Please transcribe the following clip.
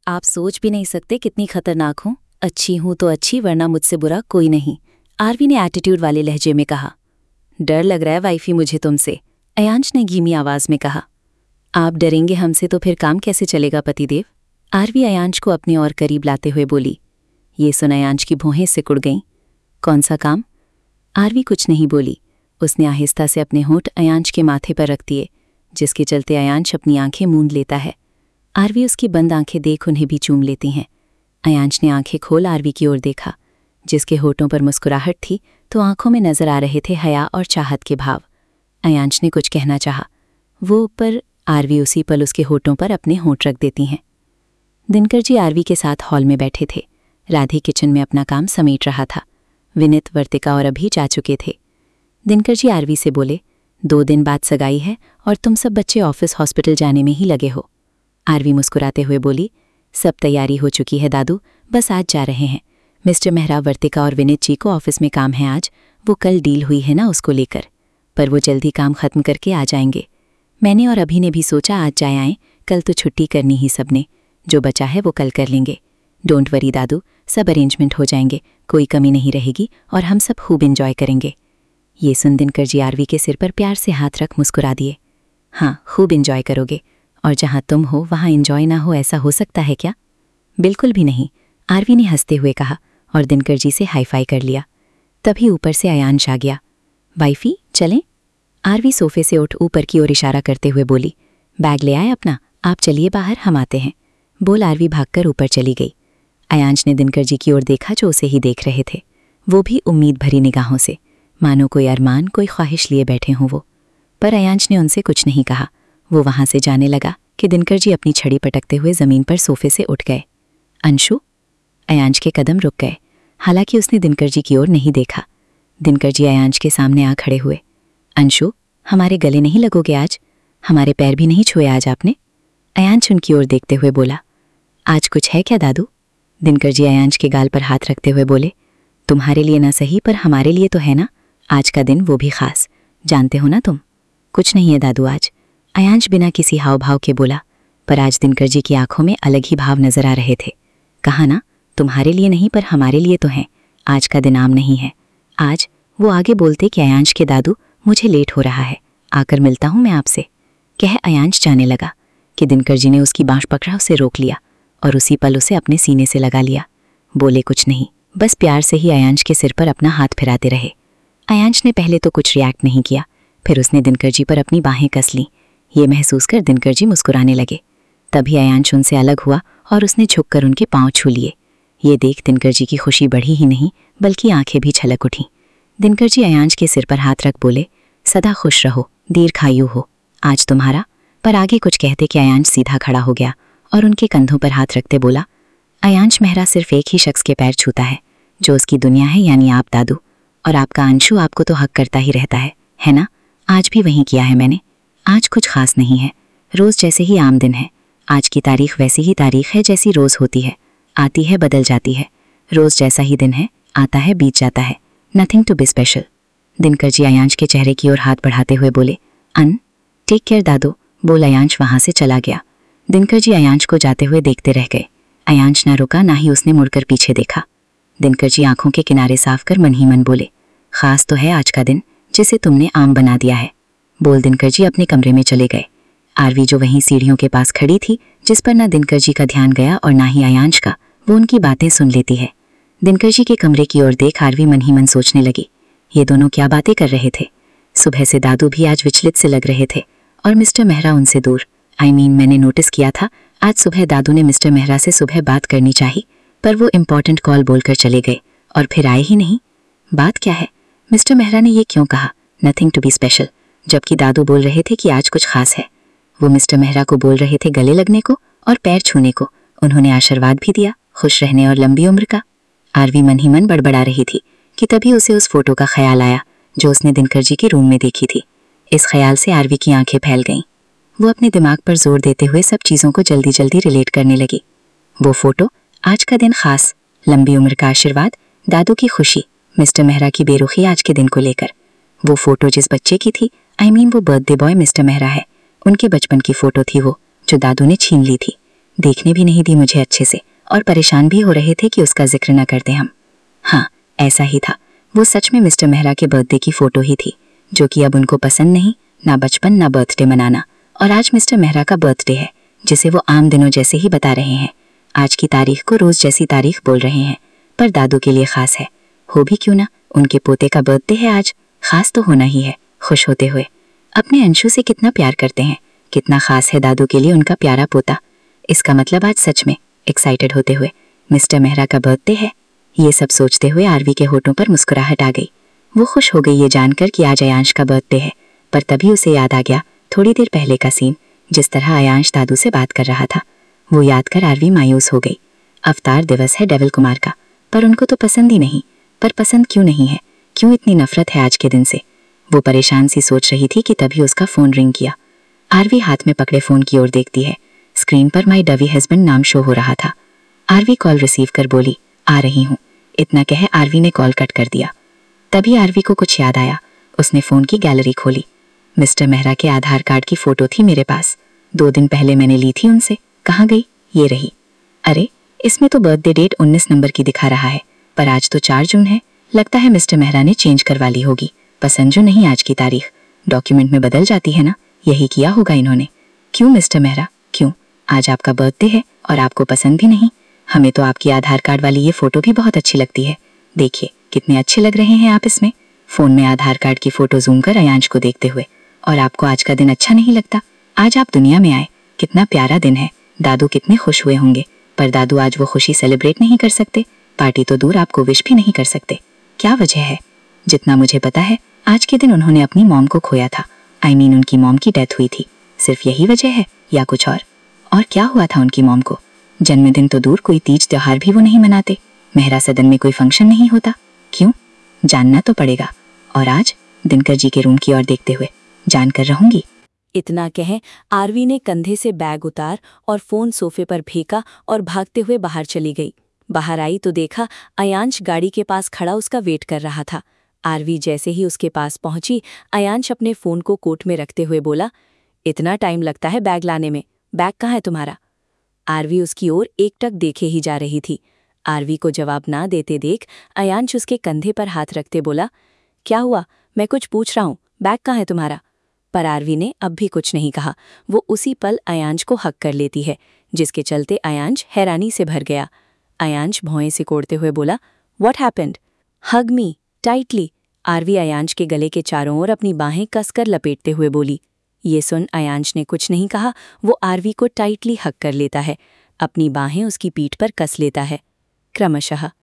आप सोच भी नहीं सकते कितनी खतरनाक हूँ। अच्छी हूँ तो अच्छी, वरना मुझसे बुरा कोई नहीं, आरवी ने एटीट्यूड वाले लहजे में कहा। डर लग रहा है वाइफी मुझे तुमसे, अयांश ने धीमी आवाज में कहा। आप डरेंगे हमसे तो फिर काम कैसे चलेगा पतिदेव? आरवी अयांश को अपने और करीब लाते हुए बोली। ये सुन अयांश की भौहें सिकुड़ गईं। कौन सा काम? आरवी कुछ नहीं बोली। उसने आहिस्ता से अपने होंठ अयांश के माथे पर रख दिए, जिसके चलते अयांश अपनी आंखें मूंद लेता है। आरवी उसकी बंद आंखें देख उन्हें भी चूम लेती हैं। अयांश ने आंखें खोल आरवी की ओर देखा, जिसके होठों पर मुस्कुराहट थी तो आंखों में नजर आ रहे थे हया और चाहत के भाव। अयांश ने कुछ कहना चाहा, वो पर आरवी उसी पल उसके होठों पर अपने होंठ रख देती हैं। दिनकर जी आरवी के साथ हॉल में बैठे थे। राधी किचन में अपना काम समेट रहा था। विनित, वर्तिका और अभी जा चुके थे। दिनकर जी आरवी से बोले, 2 दिन बाद सगाई है और तुम सब बच्चे ऑफिस हॉस्पिटल जाने में ही लगे हो। आरवी मुस्कुराते हुए बोली, सब तैयारी हो चुकी है दादू, बस आज जा रहे हैं। मिस्टर मेहरा, वर्तिका और विनित जी को ऑफिस में काम है आज, वो कल डील हुई है ना उसको लेकर, पर वो जल्दी काम खत्म करके आ जाएंगे। मैंने और अभी ने भी सोचा आज जाए आएँ, कल तो छुट्टी करनी ही सबने, जो बचा है वो कल कर लेंगे। डोंट वरी दादू, सब अरेंजमेंट हो जाएंगे, कोई कमी नहीं रहेगी और हम सब खूब एंजॉय करेंगे। ये सुन दिनकर जी आरवी के सिर पर प्यार से हाथ रख मुस्कुरा दिए। हाँ, खूब एंजॉय करोगे, और जहाँ तुम हो वहाँ एंजॉय ना हो, ऐसा हो सकता है क्या? बिल्कुल भी नहीं, आरवी ने हंसते हुए कहा और दिनकर जी से हाई फाई कर लिया। तभी ऊपर से अयांश आ गया। वाइफी चलें? आरवी सोफे से उठ ऊपर की ओर इशारा करते हुए बोली। बैग ले आए अपना, आप चलिए बाहर, हम आते हैं, बोल आरवी भागकर ऊपर चली गई। अयांश ने दिनकर जी की ओर देखा जो उसे ही देख रहे थे, वो भी उम्मीद भरी निगाहों से, मानो कोई अरमान, कोई ख्वाहिश लिए बैठे हों वो। पर अयांश ने उनसे कुछ नहीं कहा। वो वहां से जाने लगा कि दिनकर जी अपनी छड़ी पटकते हुए जमीन पर सोफे से उठ गए। अंशु? अयांश के कदम रुक गए, हालांकि उसने दिनकर जी की ओर नहीं देखा। दिनकर जी अयांश के सामने आ खड़े हुए। अंशु, हमारे गले नहीं लगोगे आज? हमारे पैर भी नहीं छुए आज आपने? अयांश उनकी ओर देखते हुए बोला। आज कुछ है क्या दादू? दिनकर जी अयांश के गाल पर हाथ रखते हुए बोले। तुम्हारे लिए ना सही, पर हमारे लिए तो है ना, आज का दिन, वो भी खास, जानते हो ना तुम। कुछ नहीं है दादू आज, अयांश बिना किसी हाव भाव के बोला, पर आज दिनकर जी की आंखों में अलग ही भाव नजर आ रहे थे। कहा ना, तुम्हारे लिए नहीं पर हमारे लिए तो है, आज का दिन आम नहीं है। आज वो आगे बोलते कि अयांश के दादू, मुझे लेट हो रहा है, आकर मिलता हूं मैं आपसे, कह अयांश जाने लगा कि दिनकर जी ने उसकी बाँह पकड़ा, उसे रोक लिया और उसी पल उसे अपने सीने से लगा लिया। बोले कुछ नहीं, बस प्यार से ही अयांश के सिर पर अपना हाथ फिराते रहे। अयांश ने पहले तो कुछ रिएक्ट नहीं किया, फिर उसने दिनकर जी पर अपनी बाहें कस लीं। ये महसूस कर दिनकर जी मुस्कुराने लगे। तभी अयांश उनसे अलग हुआ और उसने झुककर उनके पांव छू लिए। ये देख दिनकर जी की खुशी बढ़ी ही नहीं, बल्कि आंखें भी छलक उठीं। दिनकर जी अयांश के सिर पर हाथ रख बोले, सदा खुश रहो, दीर्घायु हो, आज तुम्हारा। पर आगे कुछ कहते कि अयांश सीधा खड़ा हो गया और उनके कंधों पर हाथ रखते बोला, अयांश मेहरा सिर्फ एक ही शख्स के पैर छूता है, जो उसकी दुनिया है, यानी आप दादू, और आपका अंशु आपको तो हक करता ही रहता है ना? आज भी वही किया है मैंने। आज कुछ खास नहीं है, रोज जैसे ही आम दिन है। आज की तारीख वैसी ही तारीख है जैसी रोज होती है, आती है बदल जाती है, रोज जैसा ही दिन है, आता है बीत जाता है, nothing to be special. Dinkar ji Ayansh के चेहरे की ओर हाथ बढ़ाते हुए बोले, टेक केयर दादू, बोल अयांश वहां से चला गया। दिनकर जी अयांश को जाते हुए देखते रह गए। अयांश ना रुका, ना ही उसने मुड़कर पीछे देखा। दिनकर जी आंखों के किनारे साफ कर मन ही मन बोले, खास तो है आज का दिन, जिसे तुमने आम बना दिया है, बोल दिनकर जी अपने कमरे में चले गए। आरवी जो वहीं सीढ़ियों के पास खड़ी थी, जिस पर ना दिनकर जी का ध्यान गया और ना ही अयांश का, वो उनकी बातें सुन लेती है। दिनकर जी के कमरे की ओर देख आरवी मन ही मन सोचने लगी, ये दोनों क्या बातें कर रहे थे। सुबह से दादू भी आज विचलित से लग रहे थे और मिस्टर मेहरा उनसे दूर। मैंने नोटिस किया था, आज सुबह दादू ने मिस्टर मेहरा से सुबह बात करनी चाहिए, पर वो इम्पॉर्टेंट कॉल बोलकर चले गए और फिर आए ही नहीं। बात क्या है? मिस्टर मेहरा ने ये क्यों कहा, नथिंग टू बी स्पेशल, जबकि दादू बोल रहे थे कि आज कुछ खास है। वो मिस्टर मेहरा को बोल रहे थे गले लगने को और पैर छूने को। उन्होंने आशीर्वाद भी दिया, खुश रहने और लंबी उम्र का। आरवी मन ही मन बड़बड़ा रही थी कि तभी उसे उस फोटो का ख्याल आया जो उसने दिनकर जी के रूम में देखी थी। इस ख्याल से आरवी की आंखें फैल गईं। वो अपने दिमाग पर जोर देते हुए सब चीज़ों को जल्दी जल्दी रिलेट करने लगी। वो फोटो, आज का दिन खास, लंबी उम्र का आशीर्वाद, दादू की खुशी, मिस्टर मेहरा की बेरुखी आज के दिन को लेकर। वो फोटो जिस बच्चे की थी, वो बर्थडे बॉय मिस्टर मेहरा है, उनके बचपन की फोटो थी वो, जो दादू ने छीन ली थी। देखने भी नहीं दी मुझे अच्छे से, और परेशान भी हो रहे थे कि उसका जिक्र न करते हम। हाँ, ऐसा ही था। वो सच में मिस्टर मेहरा के बर्थडे की फ़ोटो ही थी, जो कि अब उनको पसंद नहीं, ना बचपन ना बर्थडे मनाना। और आज मिस्टर मेहरा का बर्थडे है, जिसे वो आम दिनों जैसे ही बता रहे हैं। आज की तारीख को रोज़ जैसी तारीख बोल रहे हैं, पर दादू के लिए ख़ास है। हो भी क्यों ना, उनके पोते का बर्थडे है आज, ख़ास तो होना ही है। खुश होते हुए अपने अंशु से कितना प्यार करते हैं, कितना ख़ास है दादू के लिए उनका प्यारा पोता। इसका मतलब आज सच में एक्साइटेड होते हुए मिस्टर मेहरा का बर्थडे है। ये सब सोचते हुए आरवी के होठों पर मुस्कुराहट आ गई। वो खुश हो गई ये जानकर कि आज अयांश का बर्थडे है, पर तभी उसे याद आ गया थोड़ी देर पहले का सीन, जिस तरह अयांश दादू से बात कर रहा था। वो याद कर आरवी मायूस हो गई। अवतार दिवस है डेविल कुमार का, पर उनको तो पसंद ही नहीं। पर पसंद क्यों नहीं है, क्यों इतनी नफरत है आज के दिन से? वो परेशान सी सोच रही थी कि तभी उसका फ़ोन रिंग किया। आरवी हाथ में पकड़े फ़ोन की ओर देखती है। स्क्रीन पर माई डवी हस्बैंड नाम शो हो रहा था। आरवी कॉल रिसीव कर बोली, आ रही हूँ। इतना कहे आरवी ने कॉल कट कर दिया। तभी आरवी को कुछ याद आया। उसने फ़ोन की गैलरी खोली। मिस्टर मेहरा के आधार कार्ड की फ़ोटो थी मेरे पास। 2 दिन पहले मैंने ली थी उनसे। कहाँ गई? ये रही। अरे, इसमें तो बर्थडे डेट 19 नंबर की दिखा रहा है, पर आज तो 4 जून है। लगता है मिस्टर मेहरा ने चेंज करवा ली होगी। पसंद जो नहीं आज की तारीख, डॉक्यूमेंट में बदल जाती है ना, यही किया होगा इन्होंने। क्यों मिस्टर मेहरा, क्यों? आज आपका बर्थडे है और आपको पसंद भी नहीं? हमें तो आपकी आधार कार्ड वाली ये फ़ोटो भी बहुत अच्छी लगती है। देखिए कितने अच्छे लग रहे हैं आप इसमें। फ़ोन में आधार कार्ड की फ़ोटो जूम कर अयांश को देखते हुए। और आपको आज का दिन अच्छा नहीं लगता? आज आप दुनिया में आए, कितना प्यारा दिन है। दादू कितने खुश हुए होंगे, पर दादू आज वो खुशी सेलिब्रेट नहीं कर सकते। पार्टी तो दूर, आपको विश भी नहीं कर सकते। क्या वजह है? जितना मुझे पता है, आज के दिन उन्होंने अपनी मॉम को खोया था। उनकी मॉम की डेथ हुई थी। सिर्फ यही वजह है या कुछ और? और क्या हुआ था उनकी मॉम को? जन्मदिन तो दूर, कोई तीज त्योहार भी वो नहीं मनाते। मेहरा सदन में कोई फंक्शन नहीं होता। क्यों? जानना तो पड़ेगा। और आज दिनकर जी के रूम की ओर देखते हुए जानकर रहूंगी। इतना कह आरवी ने कंधे से बैग उतार और फ़ोन सोफे पर फेंका और भागते हुए बाहर चली गई। बाहर आई तो देखा अयांश गाड़ी के पास खड़ा उसका वेट कर रहा था। आरवी जैसे ही उसके पास पहुंची, अयांश अपने फ़ोन को कोट में रखते हुए बोला, इतना टाइम लगता है बैग लाने में? बैग कहाँ है तुम्हारा? आरवी उसकी ओर एकटक देखे ही जा रही थी। आरवी को जवाब ना देते देख अयांश उसके कंधे पर हाथ रखते बोला, क्या हुआ? मैं कुछ पूछ रहा हूँ, बैग कहाँ है तुम्हारा? पर आरवी ने अब भी कुछ नहीं कहा। वो उसी पल अयांश को हक कर लेती है, जिसके चलते अयांश हैरानी से भर गया। अयांश भौएं से कोड़ते हुए बोला, what happened? Hug me tightly. Aarvi Ayansh के गले के चारों ओर अपनी बाहें कसकर लपेटते हुए बोली। ये सुन अयांश ने कुछ नहीं कहा। वो आरवी को टाइटली हक कर लेता है, अपनी बाहें उसकी पीठ पर कस लेता है। क्रमशः